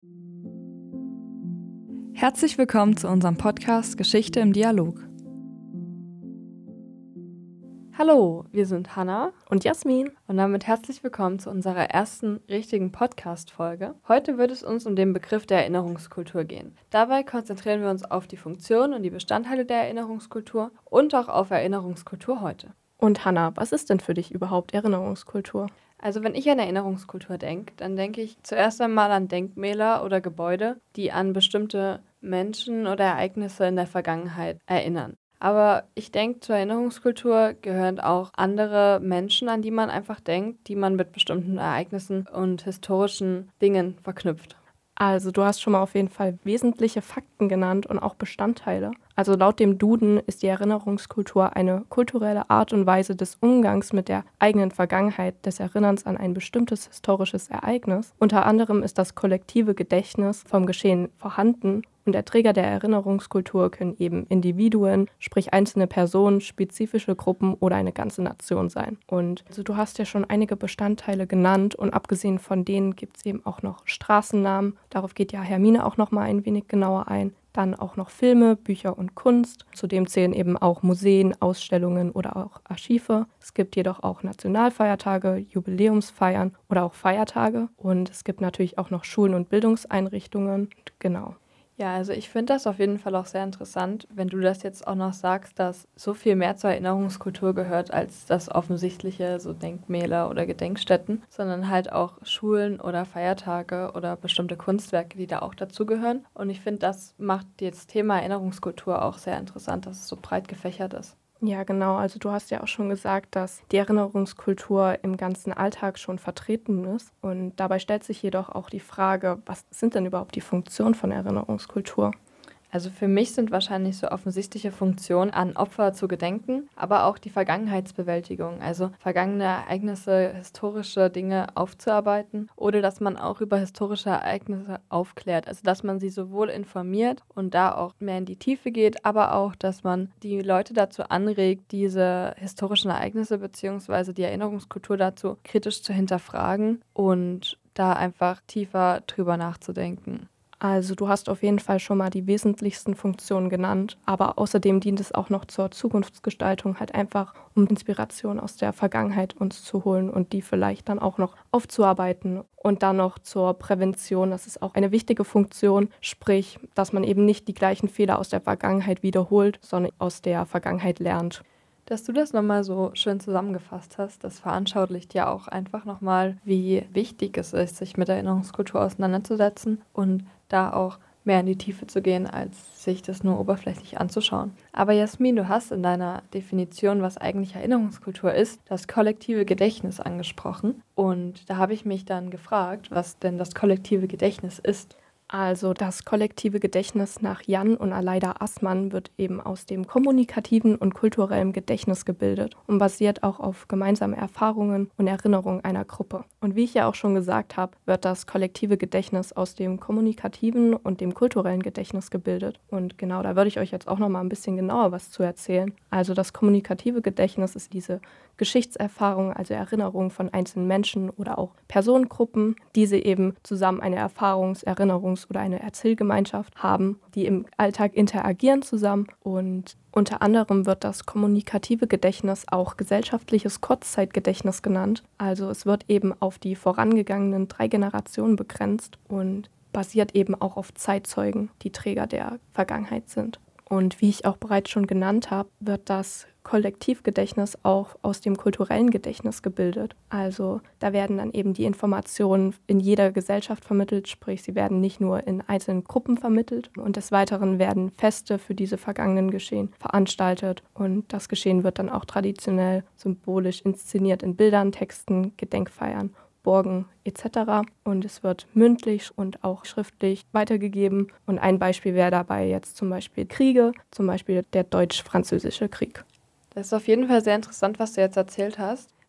Herzlich willkommen zu unserem Podcast Geschichte im Dialog. Hallo, wir sind Hannah und Jasmin und damit herzlich willkommen zu unserer ersten richtigen Podcast-Folge. Heute wird es uns um den Begriff der Erinnerungskultur gehen. Dabei konzentrieren wir uns auf die Funktion und die Bestandteile der Erinnerungskultur und auch auf Erinnerungskultur heute. Und Hannah, was ist denn für dich überhaupt Erinnerungskultur? Also wenn ich an Erinnerungskultur denke, dann denke ich zuerst einmal an Denkmäler oder Gebäude, die an bestimmte Menschen oder Ereignisse in der Vergangenheit erinnern. Aber ich denke, zur Erinnerungskultur gehören auch andere Menschen, an die man einfach denkt, die man mit bestimmten Ereignissen und historischen Dingen verknüpft. Also du hast schon mal auf jeden Fall wesentliche Fakten genannt und auch Bestandteile. Also laut dem Duden ist die Erinnerungskultur eine kulturelle Art und Weise des Umgangs mit der eigenen Vergangenheit, des Erinnerns an ein bestimmtes historisches Ereignis. Unter anderem ist das kollektive Gedächtnis vom Geschehen vorhanden und der Träger der Erinnerungskultur können eben Individuen, sprich einzelne Personen, spezifische Gruppen oder eine ganze Nation sein. Und also du hast ja schon einige Bestandteile genannt und abgesehen von denen gibt es eben auch noch Straßennamen. Darauf geht ja Hermine auch noch mal ein wenig genauer ein. Dann auch noch Filme, Bücher und Kunst. Zudem zählen eben auch Museen, Ausstellungen oder auch Archive. Es gibt jedoch auch Nationalfeiertage, Jubiläumsfeiern oder auch Feiertage. Und es gibt natürlich auch noch Schulen und Bildungseinrichtungen. Genau. Ja, also ich finde das auf jeden Fall auch sehr interessant, wenn du das jetzt auch noch sagst, dass so viel mehr zur Erinnerungskultur gehört als das Offensichtliche, so Denkmäler oder Gedenkstätten, sondern halt auch Schulen oder Feiertage oder bestimmte Kunstwerke, die da auch dazugehören. Und ich finde, das macht das Thema Erinnerungskultur auch sehr interessant, dass es so breit gefächert ist. Ja, genau. Also du hast ja auch schon gesagt, dass die Erinnerungskultur im ganzen Alltag schon vertreten ist. Und dabei stellt sich jedoch auch die Frage, was sind denn überhaupt die Funktionen von Erinnerungskultur? Also für mich sind wahrscheinlich so offensichtliche Funktionen, an Opfer zu gedenken, aber auch die Vergangenheitsbewältigung, also vergangene Ereignisse, historische Dinge aufzuarbeiten oder dass man auch über historische Ereignisse aufklärt, also dass man sie sowohl informiert und da auch mehr in die Tiefe geht, aber auch, dass man die Leute dazu anregt, diese historischen Ereignisse bzw. die Erinnerungskultur dazu kritisch zu hinterfragen und da einfach tiefer drüber nachzudenken. Also du hast auf jeden Fall schon mal die wesentlichsten Funktionen genannt, aber außerdem dient es auch noch zur Zukunftsgestaltung, halt einfach um Inspiration aus der Vergangenheit uns zu holen und die vielleicht dann auch noch aufzuarbeiten und dann noch zur Prävention. Das ist auch eine wichtige Funktion, sprich, dass man eben nicht die gleichen Fehler aus der Vergangenheit wiederholt, sondern aus der Vergangenheit lernt. Dass du das nochmal so schön zusammengefasst hast, das veranschaulicht ja auch einfach nochmal, wie wichtig es ist, sich mit Erinnerungskultur auseinanderzusetzen und da auch mehr in die Tiefe zu gehen, als sich das nur oberflächlich anzuschauen. Aber Jasmin, du hast in deiner Definition, was eigentlich Erinnerungskultur ist, das kollektive Gedächtnis angesprochen. Und da habe ich mich dann gefragt, was denn das kollektive Gedächtnis ist. Also das kollektive Gedächtnis nach Jan und Aleida Assmann wird eben aus dem kommunikativen und kulturellen Gedächtnis gebildet und basiert auch auf gemeinsame Erfahrungen und Erinnerungen einer Gruppe. Und wie ich ja auch schon gesagt habe, wird das kollektive Gedächtnis aus dem kommunikativen und dem kulturellen Gedächtnis gebildet. Und genau, da würde ich euch jetzt auch noch mal ein bisschen genauer was zu erzählen. Also das kommunikative Gedächtnis ist diese Geschichtserfahrung, also Erinnerungen von einzelnen Menschen oder auch Personengruppen, diese eben zusammen eine Erinnerungs- oder eine Erzählgemeinschaft haben, die im Alltag interagieren zusammen. Und unter anderem wird das kommunikative Gedächtnis auch gesellschaftliches Kurzzeitgedächtnis genannt. Also es wird eben auf die vorangegangenen 3 Generationen begrenzt und basiert eben auch auf Zeitzeugen, die Träger der Vergangenheit sind. Und wie ich auch bereits schon genannt habe, wird das Kollektivgedächtnis auch aus dem kulturellen Gedächtnis gebildet. Also da werden dann eben die Informationen in jeder Gesellschaft vermittelt, sprich sie werden nicht nur in einzelnen Gruppen vermittelt. Und des Weiteren werden Feste für diese vergangenen Geschehen veranstaltet und das Geschehen wird dann auch traditionell symbolisch inszeniert in Bildern, Texten, Gedenkfeiern, Burgen etc. Und es wird mündlich und auch schriftlich weitergegeben. Und ein Beispiel wäre dabei jetzt zum Beispiel Kriege, zum Beispiel der Deutsch-Französische Krieg. Das ist auf jeden Fall sehr interessant, was du jetzt erzählt hast,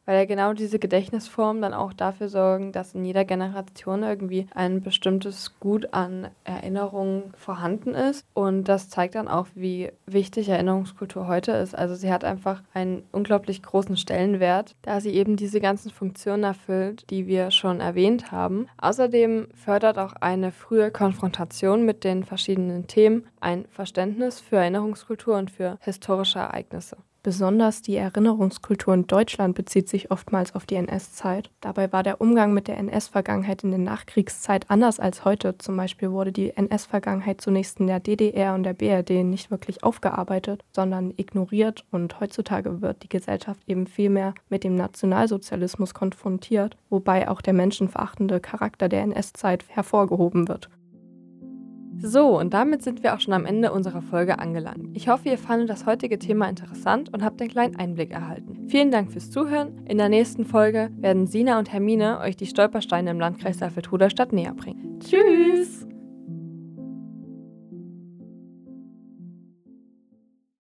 weil ja genau diese Gedächtnisformen dann auch dafür sorgen, dass in jeder Generation irgendwie ein bestimmtes Gut an Erinnerung vorhanden ist. Und das zeigt dann auch, wie wichtig Erinnerungskultur heute ist. Also sie hat einfach einen unglaublich großen Stellenwert, da sie eben diese ganzen Funktionen erfüllt, die wir schon erwähnt haben. Außerdem fördert auch eine frühe Konfrontation mit den verschiedenen Themen ein Verständnis für Erinnerungskultur und für historische Ereignisse. Besonders die Erinnerungskultur in Deutschland bezieht sich oftmals auf die NS-Zeit. Dabei war der Umgang mit der NS-Vergangenheit in der Nachkriegszeit anders als heute. Zum Beispiel wurde die NS-Vergangenheit zunächst in der DDR und der BRD nicht wirklich aufgearbeitet, sondern ignoriert, und heutzutage wird die Gesellschaft eben viel mehr mit dem Nationalsozialismus konfrontiert, wobei auch der menschenverachtende Charakter der NS-Zeit hervorgehoben wird. So, und damit sind wir auch schon am Ende unserer Folge angelangt. Ich hoffe, ihr fandet das heutige Thema interessant und habt einen kleinen Einblick erhalten. Vielen Dank fürs Zuhören. In der nächsten Folge werden Sina und Hermine euch die Stolpersteine im Landkreis Saalfeld-Rudolstadt näher bringen. Tschüss!